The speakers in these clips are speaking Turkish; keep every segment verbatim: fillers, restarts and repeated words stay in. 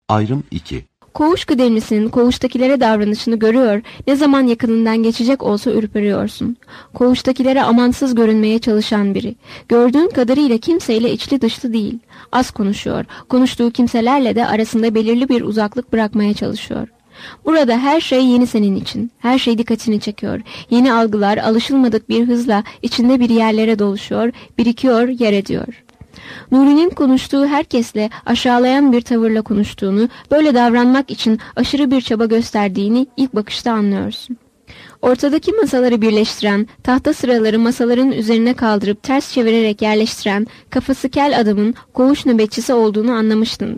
Ayrım iki. Koğuş kıdemlisinin koğuştakilere davranışını görüyor, ne zaman yakınından geçecek olsa ürperiyorsun. Koğuştakilere amansız görünmeye çalışan biri. Gördüğün kadarıyla kimseyle içli dışlı değil. Az konuşuyor, konuştuğu kimselerle de arasında belirli bir uzaklık bırakmaya çalışıyor. Burada her şey yeni senin için, her şey dikkatini çekiyor. Yeni algılar alışılmadık bir hızla içinde bir yerlere doluşuyor, birikiyor, yer ediyor. Nuri'nin konuştuğu herkesle aşağılayan bir tavırla konuştuğunu, böyle davranmak için aşırı bir çaba gösterdiğini ilk bakışta anlıyorsun. Ortadaki masaları birleştiren, tahta sıraları masaların üzerine kaldırıp ters çevirerek yerleştiren, kafası kel adamın koğuş nöbetçisi olduğunu anlamıştın.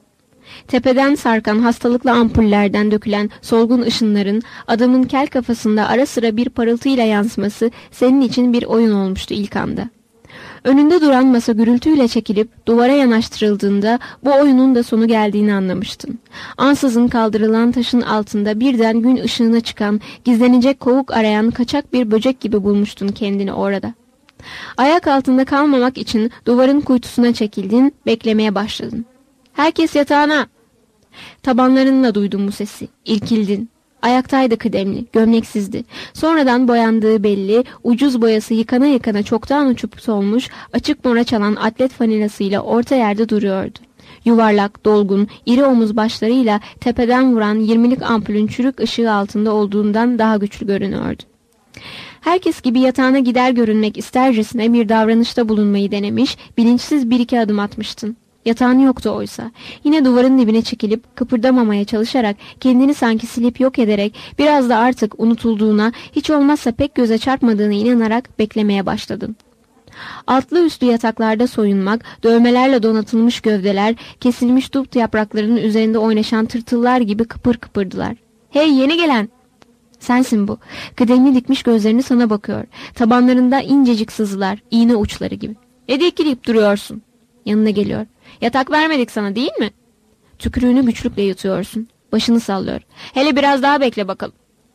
Tepeden sarkan hastalıklı ampullerden dökülen solgun ışınların adamın kel kafasında ara sıra bir parıltıyla yansıması senin için bir oyun olmuştu ilk anda. Önünde duran masa gürültüyle çekilip duvara yanaştırıldığında bu oyunun da sonu geldiğini anlamıştın. Ansızın kaldırılan taşın altında birden gün ışığına çıkan, gizlenecek kovuk arayan kaçak bir böcek gibi bulmuştun kendini orada. Ayak altında kalmamak için duvarın kuytusuna çekildin, beklemeye başladın. Herkes yatağına! Tabanlarınla duydun bu sesi, irkildin. Ayaktaydı kıdemli, gömleksizdi. Sonradan boyandığı belli, ucuz boyası yıkana yıkana çoktan uçup solmuş, açık mora çalan atlet fanilasıyla orta yerde duruyordu. Yuvarlak, dolgun, iri omuz başlarıyla tepeden vuran yirmilik ampulün çürük ışığı altında olduğundan daha güçlü görünüyordu. Herkes gibi yatağına gider görünmek istercesine bir davranışta bulunmayı denemiş, bilinçsiz bir iki adım atmıştın. Yatağın yoktu oysa. Yine duvarın dibine çekilip kıpırdamamaya çalışarak, kendini sanki silip yok ederek, biraz da artık unutulduğuna, hiç olmazsa pek göze çarpmadığına inanarak beklemeye başladın. Altlı üstlü yataklarda soyunmak, dövmelerle donatılmış gövdeler, kesilmiş dut yapraklarının üzerinde oynaşan tırtıllar gibi kıpır kıpırdılar. Hey yeni gelen! Sensin bu. Kıdemli dikmiş gözlerini sana bakıyor. Tabanlarında incecik sızılar, iğne uçları gibi. Ne dikilip duruyorsun? Yanına geliyor. Yatak vermedik sana değil mi? Tükürüğünü güçlükle yutuyorsun. Başını sallıyor. Hele biraz daha bekle bakalım.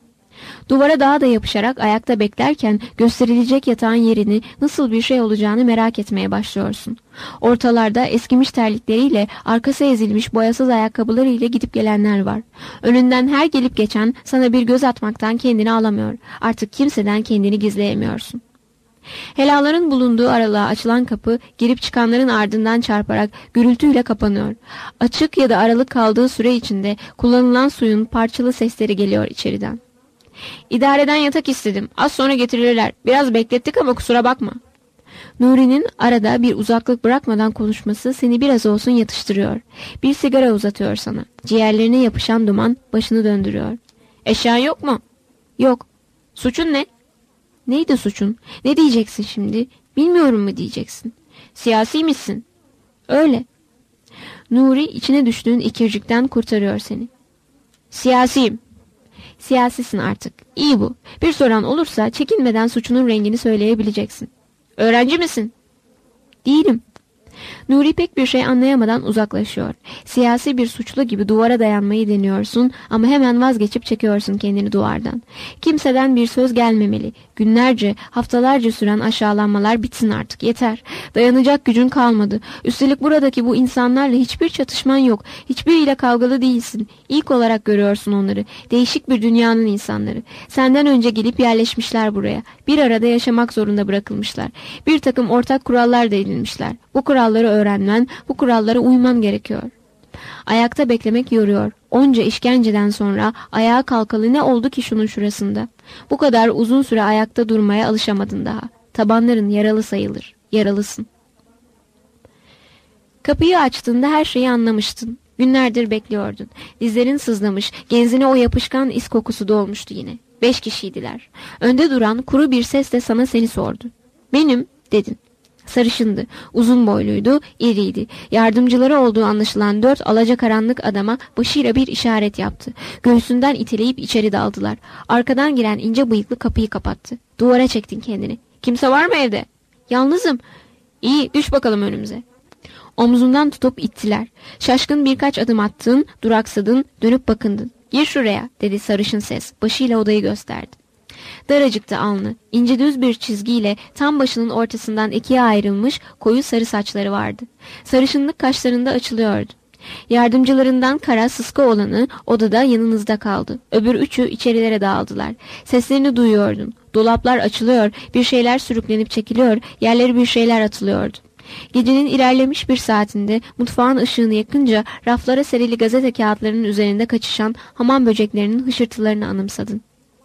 Duvara daha da yapışarak ayakta beklerken gösterilecek yatağın yerini, nasıl bir şey olacağını merak etmeye başlıyorsun. Ortalarda eskimiş terlikleriyle, arkası ezilmiş boyasız ayakkabılarıyla gidip gelenler var. Önünden her gelip geçen sana bir göz atmaktan kendini alamıyor. Artık kimseden kendini gizleyemiyorsun. Helaların bulunduğu aralığa açılan kapı girip çıkanların ardından çarparak gürültüyle kapanıyor. Açık ya da aralık kaldığı süre içinde kullanılan suyun parçalı sesleri geliyor içeriden. İdareden yatak istedim. Az sonra getirirler. Biraz beklettik ama kusura bakma. Nuri'nin arada bir uzaklık bırakmadan konuşması seni biraz olsun yatıştırıyor. Bir sigara uzatıyor sana. Ciğerlerine yapışan duman başını döndürüyor. Eşyan yok mu? Yok. Suçun ne? Neydi suçun? Ne diyeceksin şimdi? Bilmiyorum mu diyeceksin? Siyasi misin? Öyle. Nuri içine düştüğün ikircikten kurtarıyor seni. Siyasiyim. Siyasisin artık. İyi bu. Bir soran olursa çekinmeden suçunun rengini söyleyebileceksin. Öğrenci misin? Değilim. Nuri pek bir şey anlayamadan uzaklaşıyor. Siyasi bir suçlu gibi duvara dayanmayı deniyorsun ama hemen vazgeçip çekiyorsun kendini duvardan. Kimseden bir söz gelmemeli. Günlerce, haftalarca süren aşağılanmalar bitsin artık, yeter. Dayanacak gücün kalmadı. Üstelik buradaki bu insanlarla hiçbir çatışman yok. Hiçbiriyle kavgalı değilsin. İlk olarak görüyorsun onları. Değişik bir dünyanın insanları. Senden önce gelip yerleşmişler buraya. Bir arada yaşamak zorunda bırakılmışlar. Bir takım ortak kurallar da edinmişler. Bu kuralları öğrenmen, bu kurallara uyman gerekiyor. Ayakta beklemek yoruyor. Onca işkenceden sonra ayağa kalkalı ne oldu ki şunun şurasında? Bu kadar uzun süre ayakta durmaya alışamadın daha. Tabanların yaralı sayılır. Yaralısın. Kapıyı açtığında her şeyi anlamıştın. Günlerdir bekliyordun. Dizlerin sızlamış, genzine o yapışkan is kokusu dolmuştu yine. Beş kişiydiler. Önde duran kuru bir sesle sana seni sordu. Benim, dedin. Sarışındı, uzun boyluydu, iriydi. Yardımcıları olduğu anlaşılan dört alacakaranlık adama başıyla bir işaret yaptı. Göğsünden iteleyip içeri daldılar. Arkadan giren ince bıyıklı kapıyı kapattı. Duvara çektin kendini. Kimse var mı evde? Yalnızım. İyi, düş bakalım önümüze. Omzundan tutup ittiler. Şaşkın birkaç adım attın, duraksadın, dönüp bakındın. Gir şuraya, dedi sarışın ses. Başıyla odayı gösterdi. Daracıktı alnı. İnce düz bir çizgiyle tam başının ortasından ikiye ayrılmış koyu sarı saçları vardı. Sarışınlık kaşlarında açılıyordu. Yardımcılarından kara sıska olanı odada yanınızda kaldı. Öbür üçü içerilere dağıldılar. Seslerini duyuyordun. Dolaplar açılıyor, bir şeyler sürüklenip çekiliyor, yerlere bir şeyler atılıyordu. Gecenin ilerlemiş bir saatinde mutfağın ışığını yakınca raflara serili gazete kağıtlarının üzerinde kaçışan hamam böceklerinin hışırtılarını anımsadın.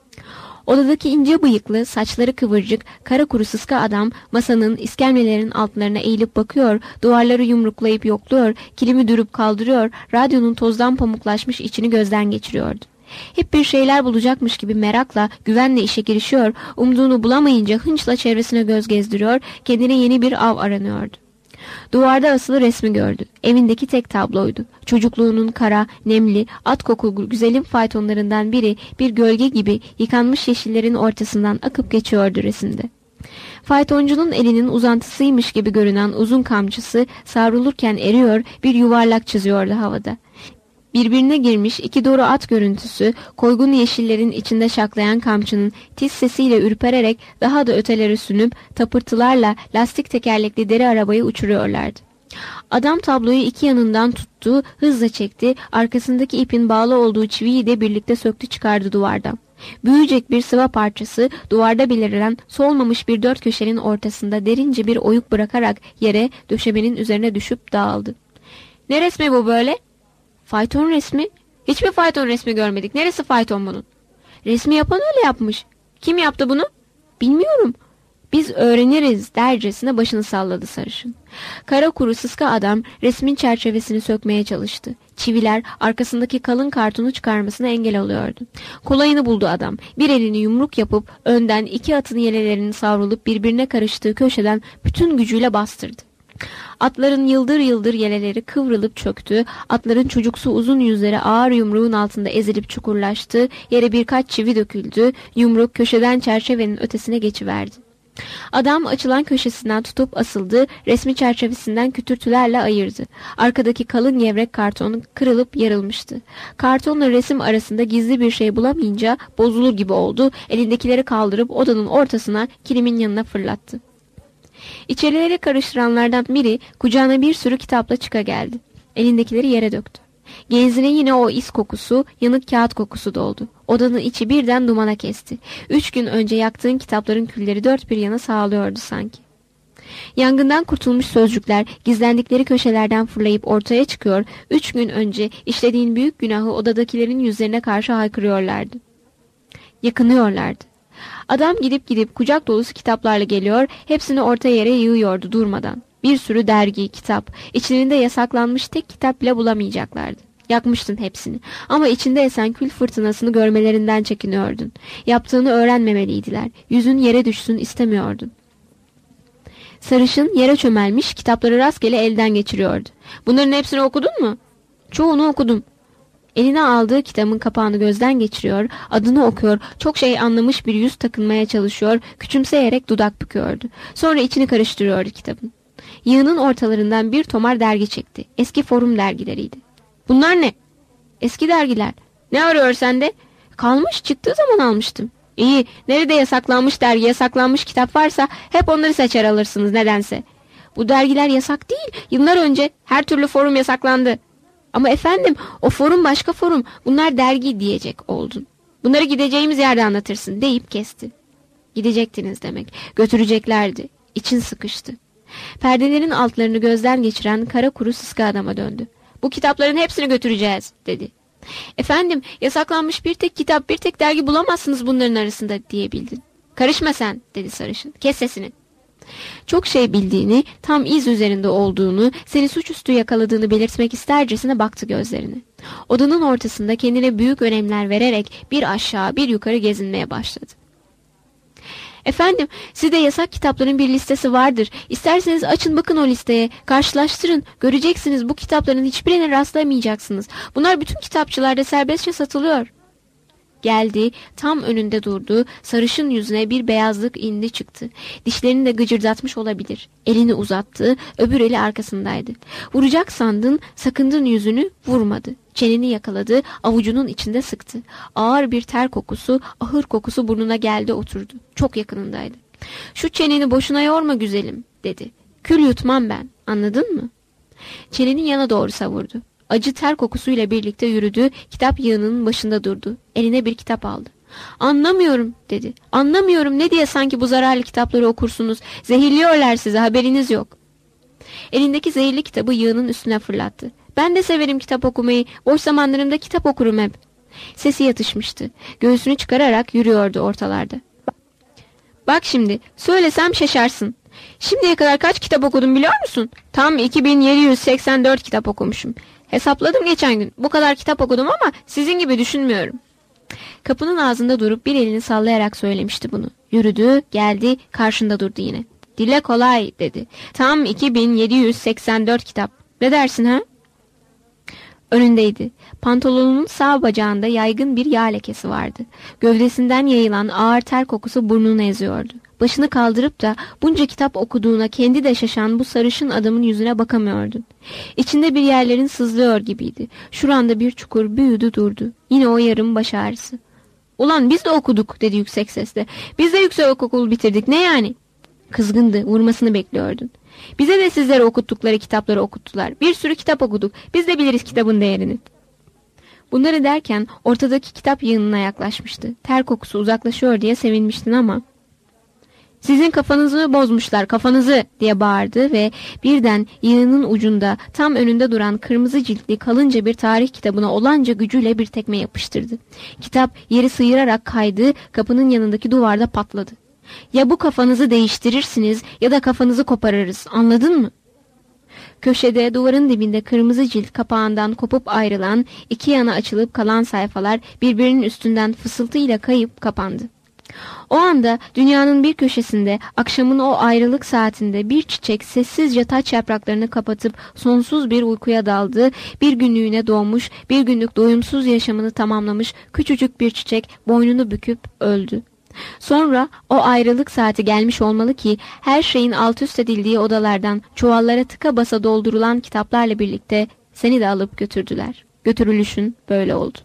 Odadaki ince bıyıklı, saçları kıvırcık, kara kuru sıska adam masanın, iskemlelerin altlarına eğilip bakıyor, duvarları yumruklayıp yokluyor, kilimi dürüp kaldırıyor, radyonun tozdan pamuklaşmış içini gözden geçiriyordu. Hep bir şeyler bulacakmış gibi merakla, güvenle işe girişiyor, umduğunu bulamayınca hınçla çevresine göz gezdiriyor, kendine yeni bir av aranıyordu. Duvarda asılı resmi gördü. Evindeki tek tabloydu. Çocukluğunun kara, nemli, at kokulu güzelim faytonlarından biri bir gölge gibi yıkanmış yeşillerin ortasından akıp geçiyordu resimde. Faytoncunun elinin uzantısıymış gibi görünen uzun kamçısı savrulurken eriyor, bir yuvarlak çiziyordu havada. Birbirine girmiş iki doğru at görüntüsü, koygun yeşillerin içinde şaklayan kamçının tiz sesiyle ürpererek daha da ötelere sünüp tapırtılarla lastik tekerlekli deri arabayı uçuruyorlardı. Adam tabloyu iki yanından tuttu, hızla çekti, arkasındaki ipin bağlı olduğu çiviyi de birlikte söktü çıkardı duvardan. Büyüyecek bir sıva parçası duvarda belirilen solmamış bir dört köşenin ortasında derince bir oyuk bırakarak yere, döşemenin üzerine düşüp dağıldı. "Ne resmi bu böyle?" "Fayton resmi." "Hiçbir fayton resmi görmedik. Neresi fayton bunun?" "Resmi yapan öyle yapmış." "Kim yaptı bunu?" "Bilmiyorum." "Biz öğreniriz" dercesine başını salladı sarışın. Kara kuru sıska adam resmin çerçevesini sökmeye çalıştı. Çiviler arkasındaki kalın kartonu çıkarmasına engel oluyordu. Kolayını buldu adam. Bir elini yumruk yapıp önden iki atın yelelerinin savrulup birbirine karıştığı köşeden bütün gücüyle bastırdı. Atların yıldır yıldır yeleleri kıvrılıp çöktü, atların çocuksu uzun yüzleri ağır yumruğun altında ezilip çukurlaştı, yere birkaç çivi döküldü, yumruk köşeden çerçevenin ötesine geçiverdi. Adam açılan köşesinden tutup asıldı, resmi çerçevesinden kütürtülerle ayırdı. Arkadaki kalın gevrek karton kırılıp yarılmıştı. Kartonla resim arasında gizli bir şey bulamayınca bozulur gibi oldu, elindekileri kaldırıp odanın ortasına kilimin yanına fırlattı. İçerileri karıştıranlardan biri kucağına bir sürü kitapla çıka geldi. Elindekileri yere döktü. Genzine yine o is kokusu, yanık kağıt kokusu doldu. Odanın içi birden dumana kesti. Üç gün önce yaktığın kitapların külleri dört bir yana sağlıyordu sanki. Yangından kurtulmuş sözcükler gizlendikleri köşelerden fırlayıp ortaya çıkıyor, üç gün önce işlediğin büyük günahı odadakilerin yüzlerine karşı haykırıyorlardı. Yakınıyorlardı. Adam gidip gidip kucak dolusu kitaplarla geliyor, hepsini orta yere yığıyordu durmadan. Bir sürü dergi, kitap, içlerinde yasaklanmış tek kitap bile bulamayacaklardı. Yakmıştın hepsini ama içinde esen kül fırtınasını görmelerinden çekiniyordun. Yaptığını öğrenmemeliydiler, yüzün yere düşsün istemiyordun. Sarışın yere çömelmiş, kitapları rastgele elden geçiriyordu. "Bunların hepsini okudun mu?" "Çoğunu okudum." Eline aldığı kitabın kapağını gözden geçiriyor, adını okuyor, çok şey anlamış bir yüz takınmaya çalışıyor, küçümseyerek dudak büküyordu. Sonra içini karıştırıyordu kitabın. Yığının ortalarından bir tomar dergi çekti. Eski forum dergileriydi. "Bunlar ne?" "Eski dergiler." "Ne arıyor sende?" "Kalmış, çıktığı zaman almıştım." "İyi, nerede yasaklanmış dergi, yasaklanmış kitap varsa hep onları seçer alırsınız nedense." "Bu dergiler yasak değil, yıllar önce her türlü forum yasaklandı." "Ama efendim, o forum başka forum, bunlar dergi" diyecek oldun. "Bunları gideceğimiz yerde anlatırsın" deyip kesti. Gidecektiniz demek, götüreceklerdi. İçin sıkıştı. Perdelerin altlarını gözden geçiren kara kuru sıska adama döndü. "Bu kitapların hepsini götüreceğiz" dedi. "Efendim, yasaklanmış bir tek kitap, bir tek dergi bulamazsınız bunların arasında" diyebildin. "Karışma sen" dedi sarışın. "Kes sesini." Çok şey bildiğini, tam iz üzerinde olduğunu, seni suçüstü yakaladığını belirtmek istercesine baktı gözlerine. Odanın ortasında kendine büyük önemler vererek bir aşağı bir yukarı gezinmeye başladı. "Efendim, sizde yasak kitapların bir listesi vardır. İsterseniz açın bakın o listeye, karşılaştırın. Göreceksiniz bu kitapların hiçbirine rastlamayacaksınız. Bunlar bütün kitapçılarda serbestçe satılıyor." Geldi, tam önünde durdu, sarışın yüzüne bir beyazlık indi çıktı. Dişlerini de gıcırdatmış olabilir. Elini uzattı, öbür eli arkasındaydı. Vuracak sandın, sakındın yüzünü, vurmadı. Çeneni yakaladı, avucunun içinde sıktı. Ağır bir ter kokusu, ahır kokusu burnuna geldi oturdu. Çok yakınındaydı. "Şu çeneni boşuna yorma güzelim" dedi. "Kül yutmam ben, anladın mı?" Çeneni yana doğru savurdu. Acı ter kokusuyla birlikte yürüdü, kitap yığınının başında durdu. Eline bir kitap aldı. "Anlamıyorum," dedi. "Anlamıyorum, ne diye sanki bu zararlı kitapları okursunuz? Zehirliyorlar sizi, haberiniz yok." Elindeki zehirli kitabı yığının üstüne fırlattı. "Ben de severim kitap okumayı, boş zamanlarımda kitap okurum hep." Sesi yatışmıştı. Göğsünü çıkararak yürüyordu ortalarda. "Bak şimdi, söylesem şaşarsın. Şimdiye kadar kaç kitap okudum biliyor musun? Tam iki bin yedi yüz seksen dört kitap okumuşum. Hesapladım geçen gün. Bu kadar kitap okudum ama sizin gibi düşünmüyorum." Kapının ağzında durup bir elini sallayarak söylemişti bunu. Yürüdü, geldi, karşında durdu yine. "Dile kolay," dedi. "Tam iki bin yedi yüz seksen dört kitap. Ne dersin ha?" Önündeydi. Pantolonunun sağ bacağında yaygın bir yağ lekesi vardı. Gövdesinden yayılan ağır ter kokusu burnunu eziyordu. Başını kaldırıp da bunca kitap okuduğuna kendi de şaşan bu sarışın adamın yüzüne bakamıyordu. İçinde bir yerlerin sızlıyor gibiydi. Şuranda bir çukur büyüdü durdu. Yine o yarım baş ağrısı. "Ulan biz de okuduk," dedi yüksek sesle. "Biz de yüksek okul bitirdik, ne yani?" Kızgındı, vurmasını bekliyordun. "Bize de sizlere okuttukları kitapları okuttular. Bir sürü kitap okuduk. Biz de biliriz kitabın değerini." Bunları derken ortadaki kitap yığınına yaklaşmıştı. Ter kokusu uzaklaşıyor diye sevinmiştin ama... "Sizin kafanızı bozmuşlar, kafanızı!" diye bağırdı ve birden yığının ucunda tam önünde duran kırmızı ciltli kalınca bir tarih kitabına olanca gücüyle bir tekme yapıştırdı. Kitap yeri sıyırarak kaydı, kapının yanındaki duvarda patladı. "Ya bu kafanızı değiştirirsiniz ya da kafanızı koparırız, anladın mı?" Köşede duvarın dibinde kırmızı cilt kapağından kopup ayrılan, iki yana açılıp kalan sayfalar birbirinin üstünden fısıltıyla kayıp kapandı. O anda dünyanın bir köşesinde akşamın o ayrılık saatinde bir çiçek sessizce taç yapraklarını kapatıp sonsuz bir uykuya daldı, bir günlüğüne doğmuş, bir günlük doyumsuz yaşamını tamamlamış küçücük bir çiçek boynunu büküp öldü. Sonra o ayrılık saati gelmiş olmalı ki her şeyin alt üst edildiği odalardan çuvallara tıka basa doldurulan kitaplarla birlikte seni de alıp götürdüler. Götürülüşün böyle oldu.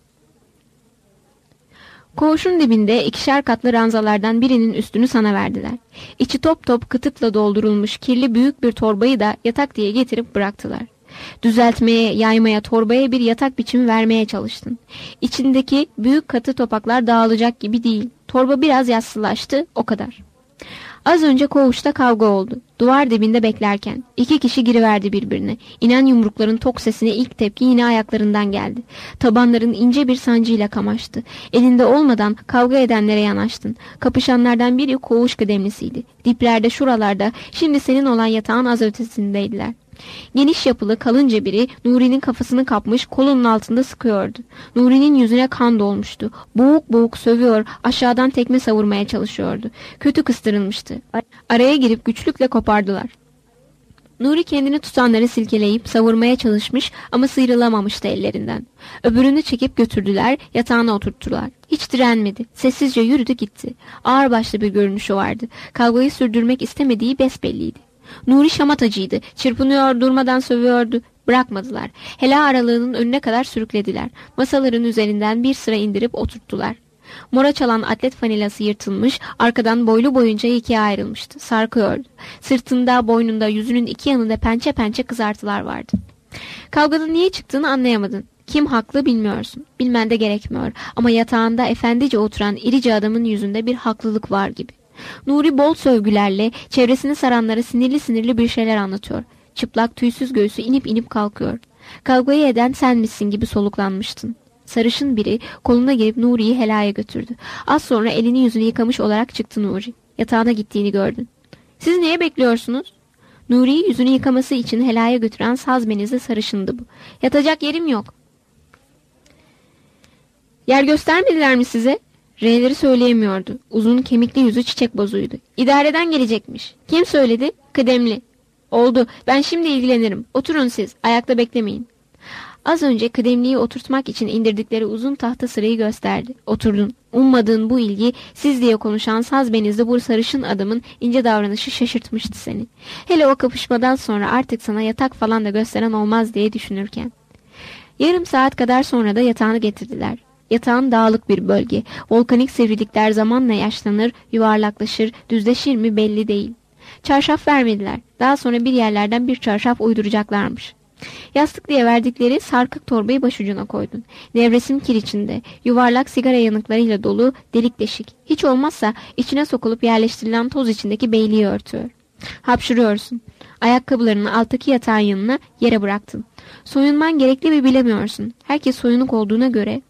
Koğuşun dibinde ikişer katlı ranzalardan birinin üstünü sana verdiler. İçi top top kıtıkla doldurulmuş kirli büyük bir torbayı da yatak diye getirip bıraktılar. Düzeltmeye, yaymaya, torbaya bir yatak biçimi vermeye çalıştın. İçindeki büyük katı topaklar dağılacak gibi değil. Torba biraz yassılaştı, o kadar. Az önce koğuşta kavga oldu. Duvar dibinde beklerken. iki kişi giriverdi birbirine. İnen yumrukların tok sesine ilk tepki yine ayaklarından geldi. Tabanların ince bir sancıyla kamaştı. Elinde olmadan kavga edenlere yanaştın. Kapışanlardan biri koğuş kıdemlisiydi. Diplerde, şuralarda, şimdi senin olan yatağın az ötesindeydiler. Geniş yapılı kalınca biri Nuri'nin kafasını kapmış, kolunun altında sıkıyordu. Nuri'nin yüzüne kan dolmuştu. Boğuk boğuk sövüyor, aşağıdan tekme savurmaya çalışıyordu. Kötü kıstırılmıştı. Araya girip güçlükle kopardılar. Nuri kendini tutanları silkeleyip savurmaya çalışmış ama sıyrılamamıştı ellerinden. Öbürünü çekip götürdüler, yatağına oturttular. Hiç direnmedi. Sessizce yürüdü gitti. Ağırbaşlı bir görünüşü vardı. Kavgayı sürdürmek istemediği besbelliydi. Nuri şamatacıydı. Çırpınıyor, durmadan sövüyordu. Bırakmadılar. Hela aralığının önüne kadar sürüklediler. Masaların üzerinden bir sıra indirip oturttular. Mora çalan atlet fanilası yırtılmış, arkadan boylu boyunca ikiye ayrılmıştı. Sarkıyordu. Sırtında, boynunda, yüzünün iki yanında pençe pençe kızartılar vardı. Kavganın niye çıktığını anlayamadın. Kim haklı bilmiyorsun. Bilmen de gerekmiyor. Ama yatağında efendice oturan irice adamın yüzünde bir haklılık var gibi. Nuri bol sövgülerle çevresini saranlara sinirli sinirli bir şeyler anlatıyor. Çıplak tüysüz göğsü inip inip kalkıyor. Kavgayı eden sen misin gibi soluklanmıştın. Sarışın biri koluna girip Nuri'yi helaya götürdü. Az sonra elini yüzünü yıkamış olarak çıktı Nuri. Yatağına gittiğini gördün. Siz niye bekliyorsunuz? Nuri'yi yüzünü yıkaması için helaya götüren saz benizli sarışındı bu. Yatacak yerim yok. Yer göstermediler mi size? R'leri söyleyemiyordu. Uzun kemikli yüzü çiçek bozuydu. İdareden gelecekmiş. Kim söyledi? Kıdemli. Oldu. Ben şimdi ilgilenirim. Oturun siz. Ayakta beklemeyin. Az önce kıdemliyi oturtmak için indirdikleri uzun tahta sırayı gösterdi. Oturdun. Ummadığın bu ilgi siz diye konuşan saz benizli bu sarışın adamın ince davranışı şaşırtmıştı seni. Hele o kapışmadan sonra artık sana yatak falan da gösteren olmaz diye düşünürken. Yarım saat kadar sonra da yatağını getirdiler. Yatağın dağlık bir bölge. Volkanik sivrilikler zamanla yaşlanır, yuvarlaklaşır, düzleşir mi belli değil. Çarşaf vermediler. Daha sonra bir yerlerden bir çarşaf uyduracaklarmış. Yastık diye verdikleri sarkık torbayı başucuna koydun. Nevresim kir içinde, yuvarlak sigara yanıklarıyla dolu, delik deşik. Hiç olmazsa içine sokulup yerleştirilen toz içindeki beyliği örtüyor. Hapşırıyorsun. Ayakkabılarını alttaki yatağın yanına yere bıraktın. Soyunman gerekli mi bilemiyorsun. Herkes soyunuk olduğuna göre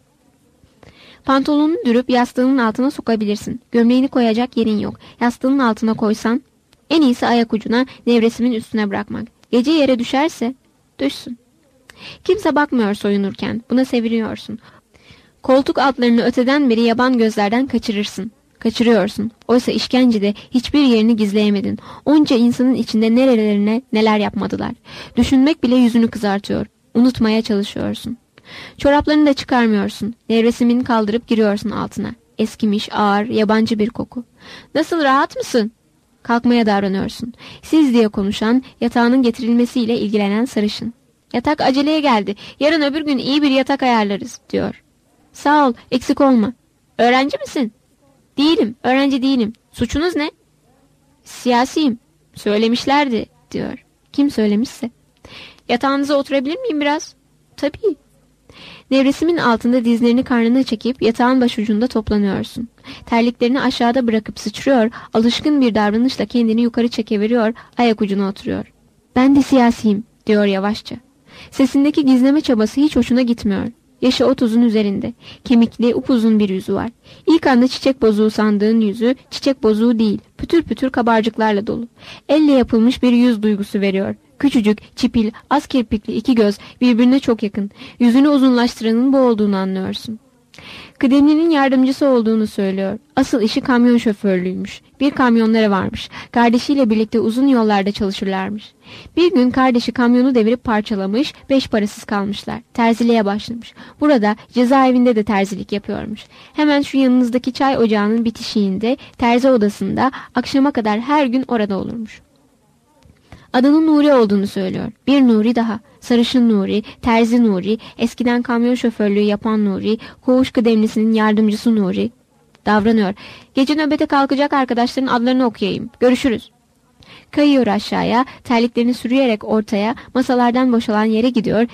pantolonunu dürüp yastığının altına sokabilirsin. Gömleğini koyacak yerin yok. Yastığının altına koysan en iyisi ayak ucuna, nevresimin üstüne bırakmak. Gece yere düşerse düşsün. Kimse bakmıyor soyunurken. Buna seviniyorsun. Koltuk altlarını öteden beri yaban gözlerden kaçırırsın. Kaçırıyorsun. Oysa işkencede hiçbir yerini gizleyemedin. Onca insanın içinde nerelerine neler yapmadılar. Düşünmek bile yüzünü kızartıyor. Unutmaya çalışıyorsun. Çoraplarını da çıkarmıyorsun. Nevresimini kaldırıp giriyorsun altına. Eskimiş, ağır, yabancı bir koku. Nasıl, rahat mısın? Kalkmaya davranıyorsun. Siz diye konuşan, yatağının getirilmesiyle ilgilenen sarışın. Yatak aceleye geldi. Yarın öbür gün iyi bir yatak ayarlarız, diyor. Sağ ol, eksik olma. Öğrenci misin? Değilim, öğrenci değilim. Suçunuz ne? Siyasiyim. Söylemişlerdi, diyor. Kim söylemişse. Yatağınıza oturabilir miyim biraz? Tabii. Nevresimin altında dizlerini karnına çekip yatağın başucunda toplanıyorsun. Terliklerini aşağıda bırakıp sıçrıyor, alışkın bir davranışla kendini yukarı çekiveriyor, ayak ucuna oturuyor. Ben de siyasiyim, diyor yavaşça. Sesindeki gizleme çabası hiç hoşuna gitmiyor. Yaşı otuzun üzerinde. Kemikli, upuzun bir yüzü var. İlk anda çiçek bozuğu sandığın yüzü, çiçek bozuğu değil, pütür pütür kabarcıklarla dolu. Elle yapılmış bir yüz duygusu veriyor. Küçücük, çipil, az kirpikli iki göz birbirine çok yakın. Yüzünü uzunlaştıranın bu olduğunu anlıyorsun. Kıdemlinin yardımcısı olduğunu söylüyor. Asıl işi kamyon şoförlüğüymüş. Bir kamyonları varmış. Kardeşiyle birlikte uzun yollarda çalışırlarmış. Bir gün kardeşi kamyonu devirip parçalamış, beş parasız kalmışlar. Terziliğe başlamış. Burada cezaevinde de terzilik yapıyormuş. Hemen şu yanınızdaki çay ocağının bitişiğinde, terzi odasında akşama kadar her gün orada olurmuş. Adının Nuri olduğunu söylüyor. Bir Nuri daha. Sarışın Nuri, terzi Nuri, eskiden kamyon şoförlüğü yapan Nuri, koğuş kıdemlisinin yardımcısı Nuri. Davranıyor. Gece nöbete kalkacak arkadaşların adlarını okuyayım. Görüşürüz. Kayıyor aşağıya, terliklerini sürüyerek ortaya, masalardan boşalan yere gidiyor.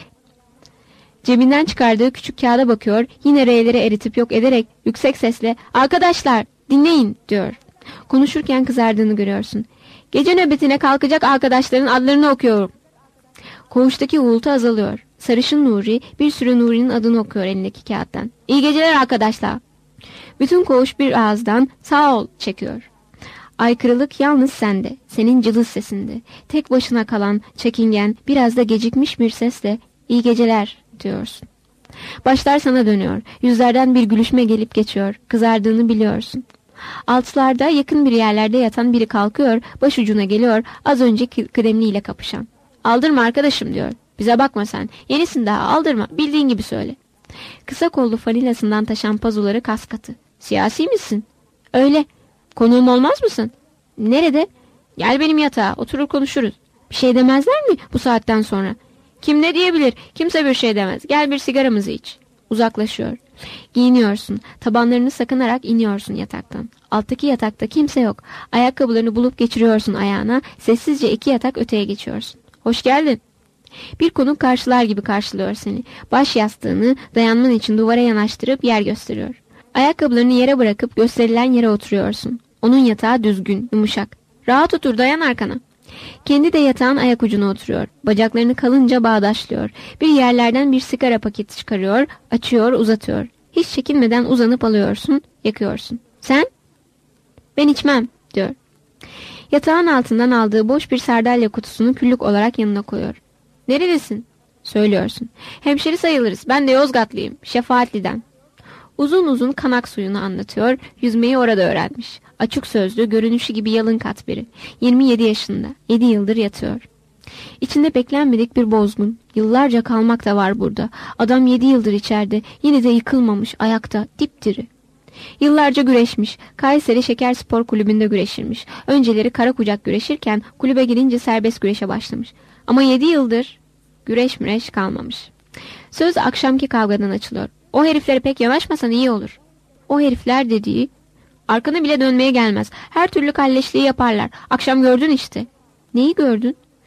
Cebinden çıkardığı küçük kağıda bakıyor, yine R'leri eritip yok ederek yüksek sesle "Arkadaşlar, dinleyin!" diyor. Konuşurken kızardığını görüyorsun. Gece nöbetine kalkacak arkadaşların adlarını okuyorum. Koğuştaki uğultu azalıyor. Sarışın Nuri bir sürü Nuri'nin adını okuyor elindeki kağıttan. İyi geceler arkadaşlar. Bütün koğuş bir ağızdan sağ ol çekiyor. Aykırılık yalnız sende, senin cılız sesinde. Tek başına kalan, çekingen, biraz da gecikmiş bir sesle iyi geceler diyorsun. Başlar sana dönüyor. Yüzlerden bir gülüşme gelip geçiyor. Kızardığını biliyorsun. Altlarda yakın bir yerlerde yatan biri kalkıyor, başucuna geliyor, az önceki kıdemliyle kapışan. Aldırma arkadaşım diyor. Bize bakma sen. Yenisin daha, aldırma. Bildiğin gibi söyle. Kısa kollu fanilasından taşan pazuları kas katı. Siyasi misin? Öyle. Konuğum olmaz mısın? Nerede? Gel benim yatağa, oturur konuşuruz. Bir şey demezler mi bu saatten sonra? Kim ne diyebilir? Kimse bir şey demez. Gel bir sigaramızı iç. Uzaklaşıyor. Giyiniyorsun. Tabanlarını sakınarak iniyorsun yataktan. Alttaki yatakta kimse yok. Ayakkabılarını bulup geçiriyorsun ayağına. Sessizce iki yatak öteye geçiyorsun. Hoş geldin. Bir konuk karşılar gibi karşılıyor seni. Baş yastığını dayanman için duvara yanaştırıp yer gösteriyor. Ayakkabılarını yere bırakıp gösterilen yere oturuyorsun. Onun yatağı düzgün, yumuşak. Rahat otur, dayan arkana. Kendi de yatağın ayak ucuna oturuyor. Bacaklarını kalınca bağdaşlıyor. Bir yerlerden bir sigara paketi çıkarıyor, açıyor, uzatıyor. Hiç çekinmeden uzanıp alıyorsun, yakıyorsun. Sen? Ben içmem, diyor. Yatağın altından aldığı boş bir sardalya kutusunu küllük olarak yanına koyuyor. Nerelisin? Söylüyorsun. Hemşeri sayılırız. Ben de Yozgatlıyım. Şefaatli'den. Uzun uzun kanak suyunu anlatıyor. Yüzmeyi orada öğrenmiş. Açık sözlü, görünüşü gibi yalın kat biri. yirmi yedi yaşında. yedi yıldır yatıyor. İçinde beklenmedik bir bozgun. Yıllarca kalmak da var burada. Adam yedi yıldır içeride. Yine de yıkılmamış, ayakta, dipdiri. Yıllarca güreşmiş. Kayseri Şeker Spor Kulübü'nde güreşirmiş. Önceleri kara kucak güreşirken kulübe girince serbest güreşe başlamış. Ama yedi yıldır güreş müreş kalmamış. Söz akşamki kavgadan açılıyor. O heriflere pek yanaşmasan iyi olur. O herifler dediği, arkanı bile dönmeye gelmez. Her türlü kalleşliği yaparlar. Akşam gördün işte. Neyi gördün?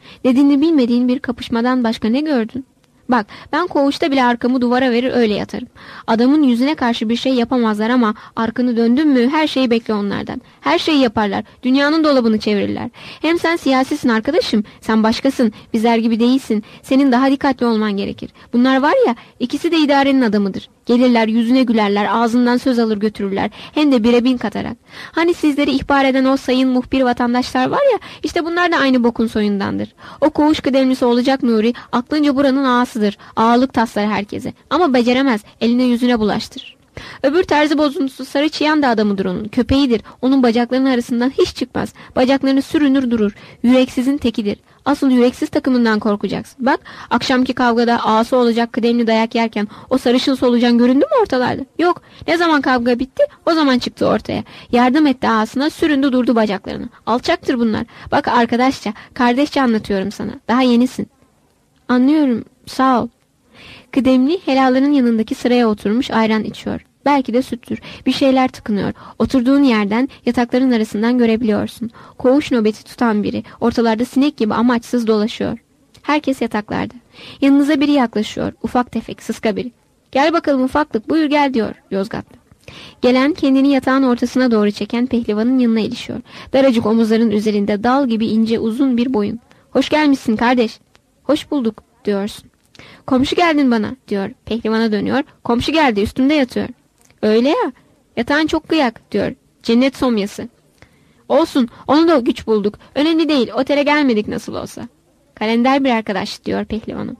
Dediğini bilmediğin bir kapışmadan başka ne gördün? Bak, ben koğuşta bile arkamı duvara verir öyle yatarım. Adamın yüzüne karşı bir şey yapamazlar ama arkanı döndün mü her şeyi bekle onlardan. Her şeyi yaparlar. Dünyanın dolabını çevirirler. Hem sen siyasisin arkadaşım. Sen başkasın. Bizler gibi değilsin. Senin daha dikkatli olman gerekir. Bunlar var ya, ikisi de idarenin adamıdır. Gelirler, yüzüne gülerler, ağzından söz alır götürürler. Hem de bire bin katarak. Hani sizleri ihbar eden o sayın muhbir vatandaşlar var ya, işte bunlar da aynı bokun soyundandır. O koğuş kıdemlisi olacak Nuri, aklınca buranın ağasıdır. Ağalık taslar herkese. Ama beceremez, eline yüzüne bulaştırır. Öbür terzi bozuntusu sarı çıyan da adamıdır onun. Köpeğidir. Onun bacaklarının arasından hiç çıkmaz. Bacaklarını sürünür durur. Yüreksizin tekidir. Asıl yüreksiz takımından korkacaksın. Bak, akşamki kavgada ağası olacak kıdemli dayak yerken o sarışın solucan göründü mü ortalarda? Yok. Ne zaman kavga bitti, o zaman çıktı ortaya. Yardım etti ağasına, süründü durdu bacaklarını. Alçaktır bunlar. Bak arkadaşça, kardeşçe anlatıyorum sana. Daha yenisin. Anlıyorum. Sağ ol. Kıdemli helalların yanındaki sıraya oturmuş ayran içiyor. Belki de süttür. Bir şeyler tıkınıyor. Oturduğun yerden yatakların arasından görebiliyorsun. Koğuş nöbeti tutan biri. Ortalarda sinek gibi amaçsız dolaşıyor. Herkes yataklarda. Yanınıza biri yaklaşıyor. Ufak tefek, sıska biri. Gel bakalım ufaklık, buyur gel diyor Yozgatlı. Gelen kendini yatağın ortasına doğru çeken pehlivanın yanına ilişiyor. Daracık omuzların üzerinde dal gibi ince uzun bir boyun. Hoş gelmişsin kardeş. Hoş bulduk diyorsun. Komşu geldin bana diyor. Pehlivana dönüyor. Komşu geldi, üstümde yatıyor. Öyle ya. Yatağın çok kıyak diyor. Cennet somyası. Olsun, onu da güç bulduk. Önemli değil, otele gelmedik nasıl olsa. Kalender bir arkadaş diyor pehlivanım.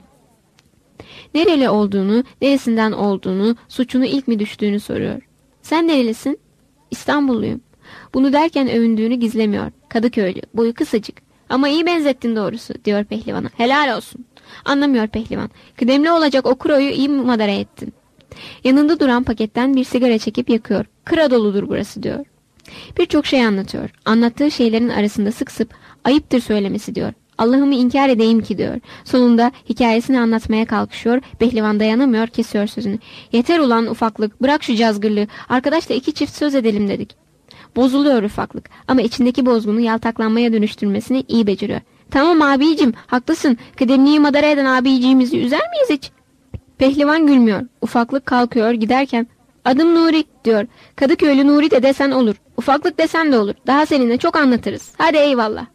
Nereli olduğunu, neresinden olduğunu, suçunu ilk mi düştüğünü soruyor. Sen nerelisin? İstanbulluyum. Bunu derken övündüğünü gizlemiyor. Kadıköylü, boyu kısacık. Ama iyi benzettin doğrusu diyor pehlivana. Helal olsun. Anlamıyor pehlivan. Kıdemli olacak o kroyu iyi madara ettin. Yanında duran paketten bir sigara çekip yakıyor. Kıra doludur burası diyor. Birçok şey anlatıyor. Anlattığı şeylerin arasında sık sık ayıptır söylemesi diyor. Allah'ımı inkar edeyim ki diyor. Sonunda hikayesini anlatmaya kalkışıyor. Pehlivan dayanamıyor, kesiyor sözünü. Yeter ulan ufaklık, bırak şu cazgırlığı. Arkadaşla iki çift söz edelim dedik. Bozuluyor ufaklık ama içindeki bozgunu yaltaklanmaya dönüştürmesini iyi beceriyor. Tamam abicim, haklısın. Kıdemliyi madara eden abiciğimizi üzer miyiz hiç? Pehlivan gülmüyor. Ufaklık kalkıyor giderken. Adım Nuri diyor. Kadıköylü Nuri de desen olur. Ufaklık desen de olur. Daha seninle çok anlatırız. Hadi eyvallah.